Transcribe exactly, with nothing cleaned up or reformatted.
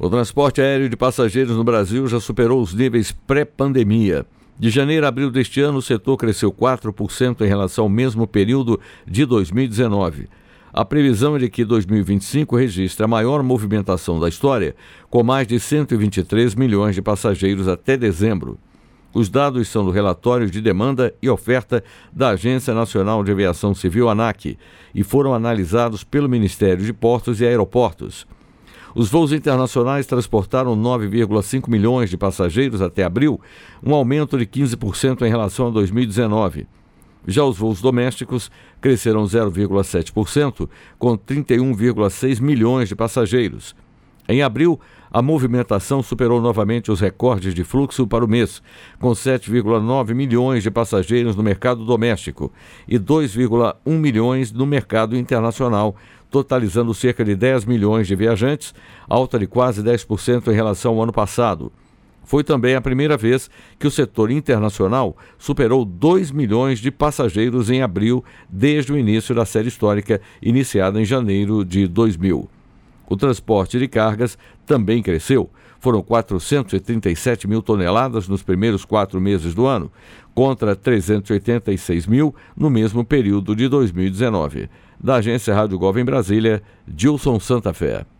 O transporte aéreo de passageiros no Brasil já superou os níveis pré-pandemia. De janeiro a abril deste ano, o setor cresceu quatro por cento em relação ao mesmo período de dois mil e dezenove. A previsão é de que dois mil e vinte e cinco registre a maior movimentação da história, com mais de cento e vinte e três milhões de passageiros até dezembro. Os dados são do relatório de demanda e oferta da Agência Nacional de Aviação Civil, ANAC, e foram analisados pelo Ministério de Portos e Aeroportos. Os voos internacionais transportaram nove vírgula cinco milhões de passageiros até abril, um aumento de quinze por cento em relação a dois mil e dezenove. Já os voos domésticos cresceram zero vírgula sete por cento, com trinta e um vírgula seis milhões de passageiros. Em abril, a movimentação superou novamente os recordes de fluxo para o mês, com sete vírgula nove milhões de passageiros no mercado doméstico e dois vírgula um milhões no mercado internacional, totalizando cerca de dez milhões de viajantes, alta de quase dez por cento em relação ao ano passado. Foi também a primeira vez que o setor internacional superou dois milhões de passageiros em abril, desde o início da série histórica, iniciada em janeiro de dois mil. O transporte de cargas também cresceu. Foram quatrocentos e trinta e sete mil toneladas nos primeiros quatro meses do ano, contra trezentos e oitenta e seis mil no mesmo período de dois mil e dezenove. Da Agência Rádio Gov em Brasília, Dilson Santa Fé.